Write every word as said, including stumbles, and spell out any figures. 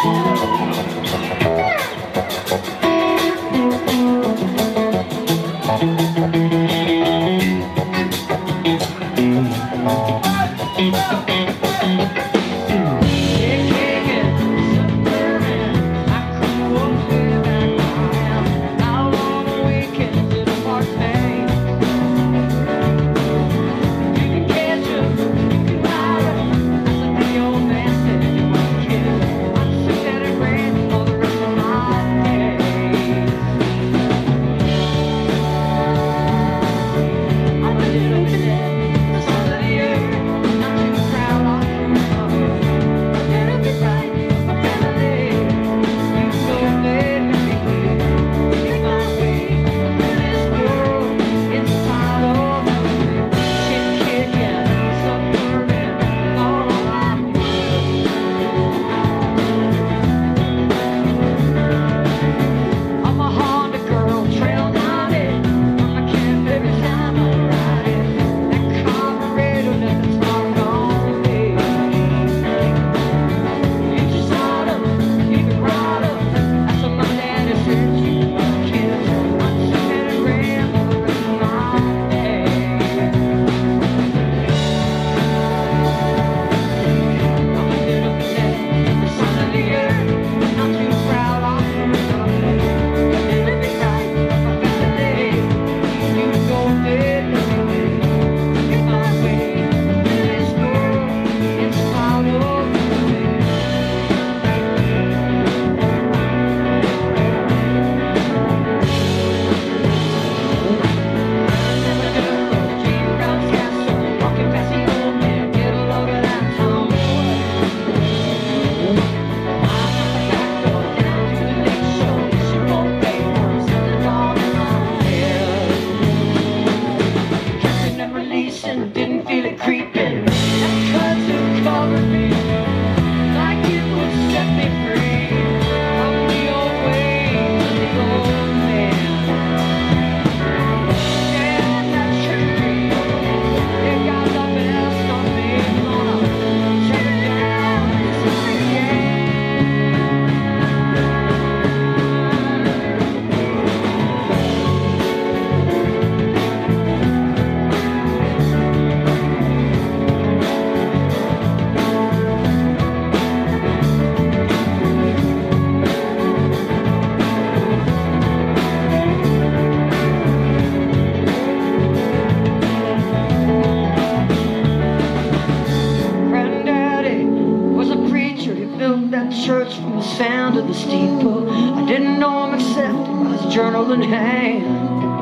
Didn't feel it creeping. That cousin covered me like it would set me free from the old ways of the old man. Yeah, that tree, it got the best of me. Gonna shut it down again. Church from the sound of the steeple. I didn't know him except by his journal in hand.